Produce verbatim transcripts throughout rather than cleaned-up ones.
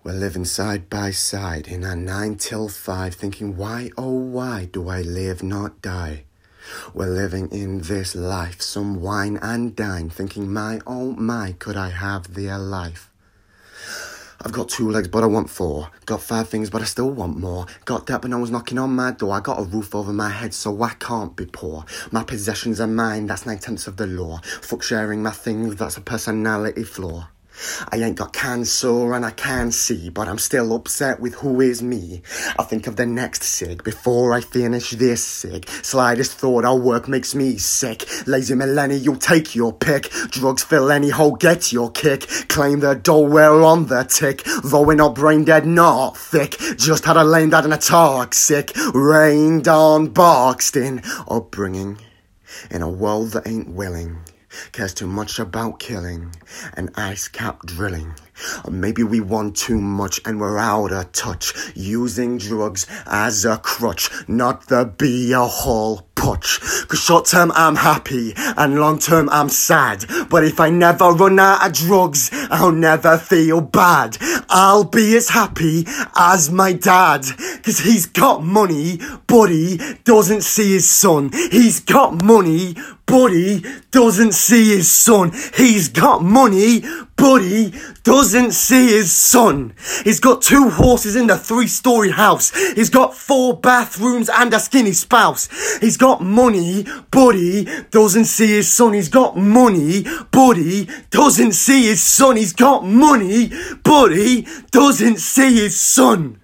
We're living side by side in our nine till five, thinking why, oh why do I live, not die? We're living in this life, some wine and dine, thinking my, oh my, could I have their life? I've got two legs but I want four, got five things but I still want more, got debt but no one's knocking on my door, I got a roof over my head so I can't be poor, my possessions are mine, that's nine-tenths of the law, fuck sharing my things, that's a personality flaw. I ain't got cancer and I can't see, but I'm still upset with who is me. I'll think of the next cig before I finish this cig. Slightest thought our work makes me sick. Lazy millennial, take your pick. Drugs fill any hole, get your kick. Claim the dough, we're on the tick. Though we're not brain dead, not thick. Just had a lame dad and a toxic. Rained on Boxton upbringing. In a world that ain't willing. Cares too much about killing and ice cap drilling. Or maybe we want too much and we're out of touch, using drugs as a crutch, not the be a whole putch. Cause short term I'm happy and long term I'm sad, but if I never run out of drugs I'll never feel bad. I'll be as happy as my dad, cause he's got money but he doesn't see his son. He's got money but he doesn't see his son. He's got money but he doesn't see his son. He's got two horses in a three-story house. He's got four bathrooms and a skinny spouse. He's got money, but he doesn't see his son. He's got money, but he doesn't see his son. He's got money, but he doesn't see his son.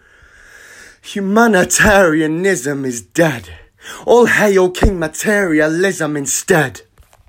Humanitarianism is dead. All hail King Materialism instead.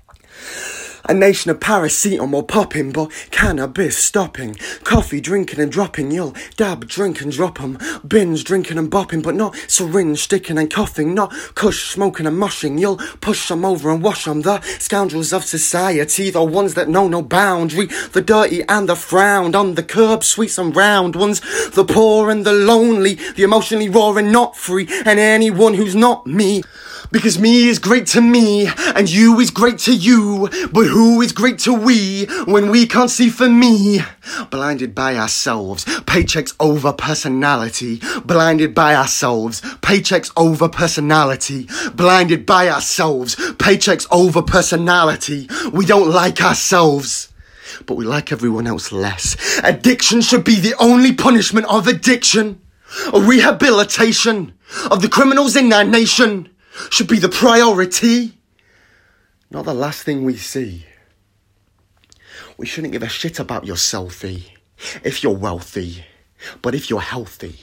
A nation of paracetamol popping, but cannabis stopping. Coffee drinking and dropping, you'll dab, drink and drop 'em. Binge drinking and bopping, but not syringe sticking and coughing. Not kush smoking and mushing, you'll push 'em over and wash 'em. The scoundrels of society, the ones that know no boundary. The dirty and the frowned, on the curb, sweet and round ones. The poor and the lonely, the emotionally raw and not free. And anyone who's not me. Because me is great to me, and you is great to you, but who is great to we, when we can't see for me? Blinded by ourselves, paychecks over personality. Blinded by ourselves, paychecks over personality. Blinded by ourselves, paychecks over personality. We don't like ourselves, but we like everyone else less. Addiction should be the only punishment of addiction. A rehabilitation of the criminals in our nation should be the priority, not the last thing we see. We shouldn't give a shit about your selfie if you're wealthy, but if you're healthy.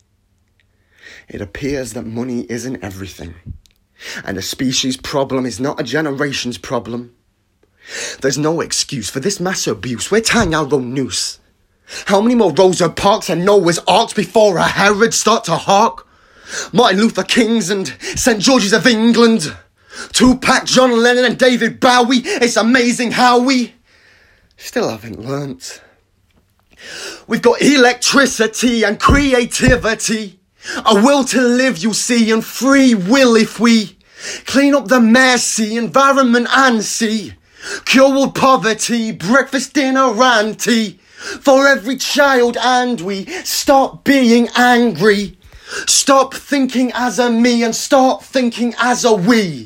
It appears that money isn't everything, and a species problem is not a generation's problem. There's no excuse for this mass abuse. We're tying our own noose. How many more Rosa Parks and Noah's Arks before a Herod start to hark? Martin Luther Kings and Saint George's of England. Tupac, John Lennon and David Bowie. It's amazing how we still haven't learnt. We've got electricity and creativity. A will to live, you see, and free will if we clean up the messy environment and see. Cure world poverty, breakfast, dinner and tea. For every child, and we stop being angry. Stop thinking as a me and start thinking as a we.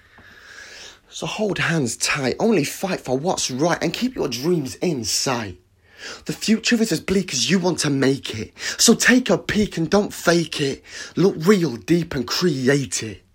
So hold hands tight, only fight for what's right and keep your dreams in sight. The future is as bleak as you want to make it, so take a peek and don't fake it. Look real deep and create it.